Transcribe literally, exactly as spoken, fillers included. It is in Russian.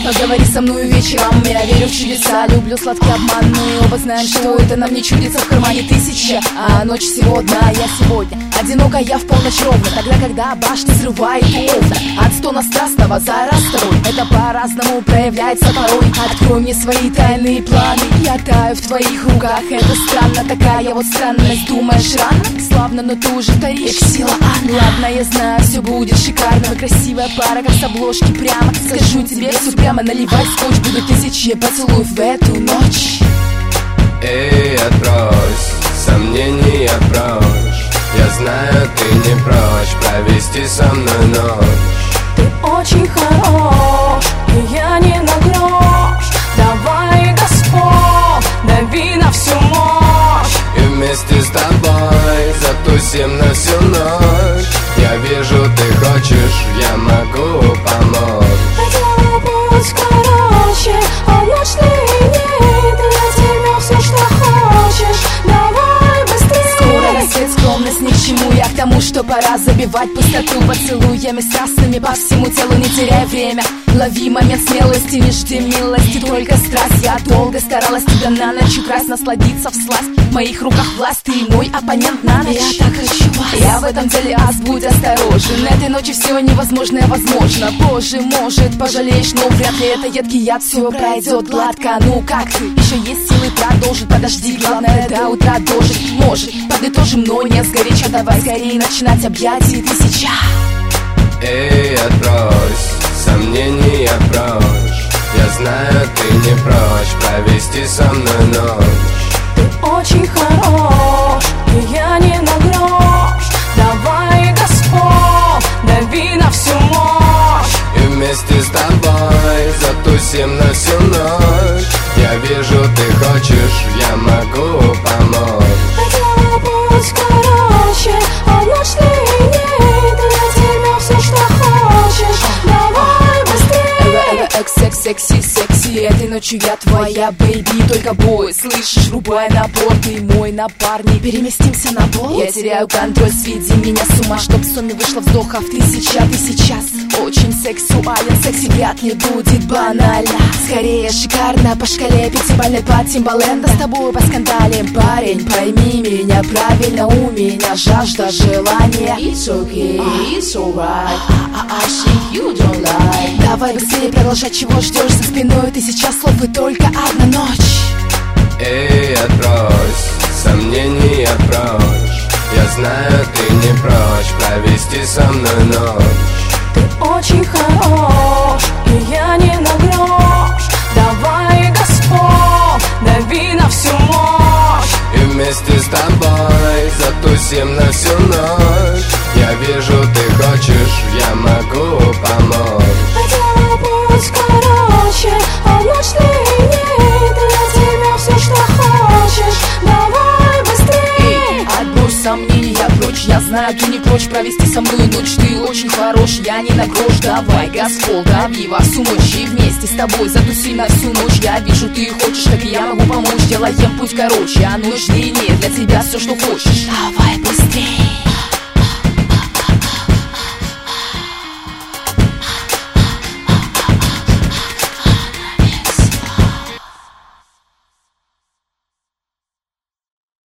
Поговори со мной вечером, я верю в чудеса. Люблю сладкий обман, мы оба знаем, что это нам не чудится. В кармане тысяча, а ночь всего одна. Я сегодня одинока, я в полночь ровно, тогда, когда башни взрывает окна. От стона страстного за раз второй, это по-разному проявляется порой. Открой мне свои тайные планы, я таю в твоих руках. Это странно, такая вот странность. Думаешь рано, славно, но ты уже таишь сила. Ладно, я знаю, все будет шикарно. Вы красивая пара, как с обложки прямо. Скажу тебе все прямо, наливай скотч. Буду тысячи поцелуев в эту ночь. Эй, отбрось сомнения прочь. Я знаю, ты не прочь провести со мной ночь. Ты очень хорош, и я не на грош. Давай, Господь, дави на всю мощь. И вместе с тобой затусим на всю ночь. Я вижу, ты хочешь, я могу помочь. Хотела путь короче, а ночь длиннее. Для тебя все, что хочешь, давай быстрее. Скоро рассвет, скромность ни к чему. Я к тому, что пора забивать пустоту поцелуями страстными по всему телу, не теряя время. Лови момент смелости, не жди милости, только страсть. Я долго старалась тебя на ночь украсть, насладиться всласть. В моих руках власть, ты мой оппонент на ночь. Я так хочу вас. Я в этом деле ас, будь осторожен. Этой ночи все невозможное возможно. Позже, может, пожалеешь, но вряд ли это едкий яд. Все пройдет гладко, ну как ты? Еще есть силы продолжить, подожди, главное до утра дожить. Может, подытожим, но не сгоряча. Давай скорее начинать объятия тысяча. Эй, отбрось сомнения прочь. Я знаю, ты не прочь провести со мной ночь. Ты очень хорош, и я не на грош. Давай, Господь, дави на всю мощь. И вместе с тобой затусим на всю ночь. Я вижу, ты хочешь, я могу помочь. Хотела путь короче, а ночь длиннее. Для тебя все, что хочешь, давай быстрее. Экс, секси, секси, этой ночью я твоя, бэйби. Только бой, слышишь, рубай напор. Ты мой напарник, переместимся на пол. Я теряю контроль, сведи меня с ума, чтоб в сумме вышло вздохов тысяча. Ты сейчас очень сексуален, секси вряд ли будет банально. Скорее шикарно, по шкале пятибалльной по Тимбаленда. С тобой поскандалим, парень, пойми меня правильно. У меня жажда желания. It's okay, it's alright. I, I think you don't like. Давай быстрее продолжать, чего ждешь за спиной? Тысяча слов и только одна ночь. Эй, отбрось сомнения прочь. Я знаю, ты не прочь провести со мной ночь. Ты очень хорош, и я не на грош. Давай, Господь, дави на всю мощь. И вместе с тобой затусим на всю ночь. Я вижу, ты хочешь, я могу помочь. Хотела путь короче, а ночь длиннее. Для тебя все, что хочешь, давай быстрее. Отбрось сомнения прочь, я знаю, ты не прочь провести со мной ночь. Ты очень хорош, я не на грош. Давай, Господь, дави во всю ночь. И вместе с тобой затусим на всю ночь. Я вижу, ты хочешь, как и я могу помочь. Делаем путь короче, а ночь длиннее. Для тебя все, что хочешь, давай быстрее.